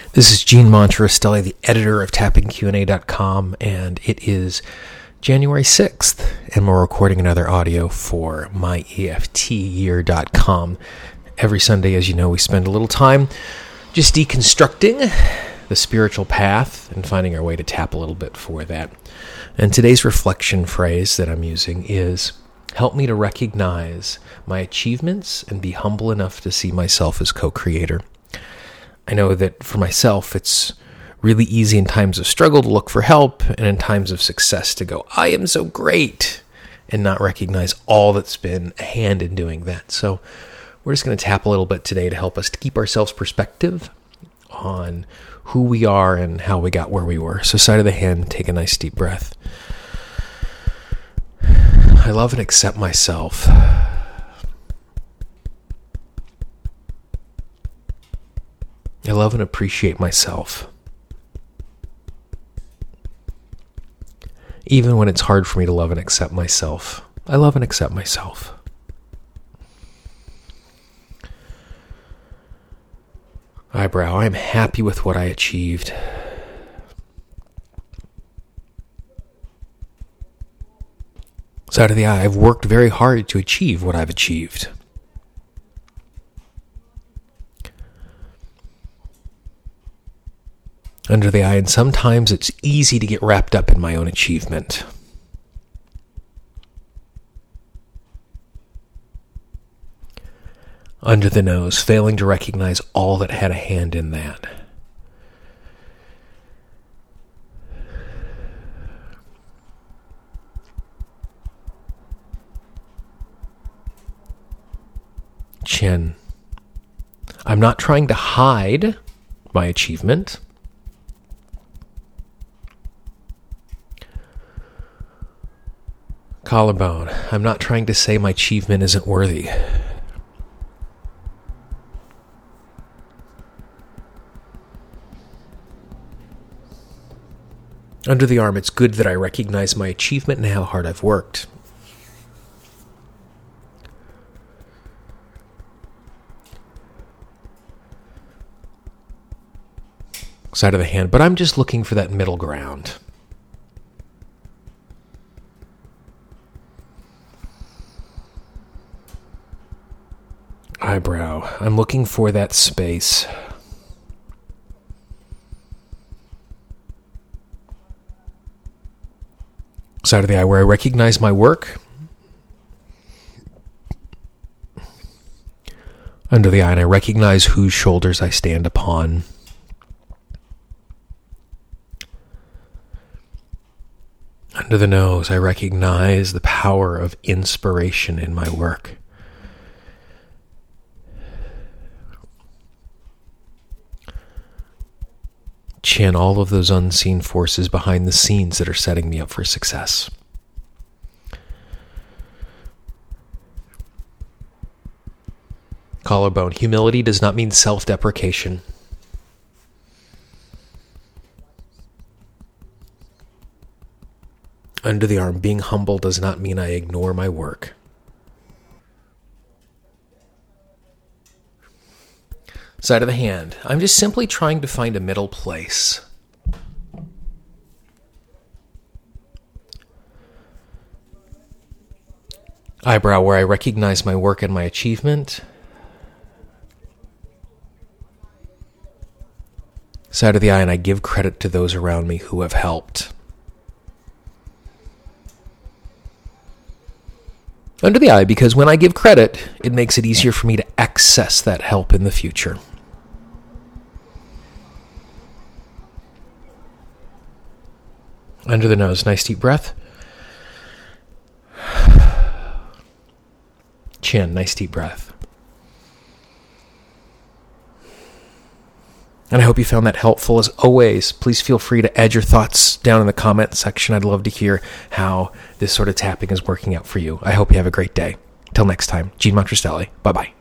This is Gene Monterostelli, the editor of TappingQA.com, and it is January 6th, and we're recording another audio for myEFTyear.com. Every Sunday, as you know, we spend a little time just deconstructing the spiritual path and finding our way to tap a little bit for that. And today's reflection phrase that I'm using is, help me to recognize my achievements and be humble enough to see myself as co-creator. I know that for myself, it's really easy in times of struggle to look for help, and in times of success to go, I am so great, and not recognize all that's been a hand in doing that. So we're just going to tap a little bit today to help us to keep ourselves perspective on who we are and how we got where we were. So side of the hand, take a nice deep breath. I love and accept myself. I love and appreciate myself. Even when it's hard for me to love and accept myself, I love and accept myself. Eyebrow, I'm happy with what I achieved. Side of the eye, I've worked very hard to achieve what I've achieved. Under the eye, and sometimes it's easy to get wrapped up in my own achievement. Under the nose, failing to recognize all that had a hand in that. Chin. I'm not trying to hide my achievement. Collarbone. I'm not trying to say my achievement isn't worthy. Under the arm, it's good that I recognize my achievement and how hard I've worked. Side of the hand, but I'm just looking for that middle ground. Eyebrow. I'm looking for that space. Side of the eye, where I recognize my work. Under the eye, and I recognize whose shoulders I stand upon. Under the nose, I recognize the power of inspiration in my work. Chin, all of those unseen forces behind the scenes that are setting me up for success. Collarbone, humility does not mean self-deprecation. Under the arm, being humble does not mean I ignore my work. Side of the hand, I'm just simply trying to find a middle place. Eyebrow, where I recognize my work and my achievement. Side of the eye, and I give credit to those around me who have helped. Under the eye, because when I give credit, it makes it easier for me to access that help in the future. Under the nose, nice deep breath. Chin, nice deep breath. And I hope you found that helpful. As always, please feel free to add your thoughts down in the comment section. I'd love to hear how this sort of tapping is working out for you. I hope you have a great day. Till next time, Gene Monterostelli. Bye-bye.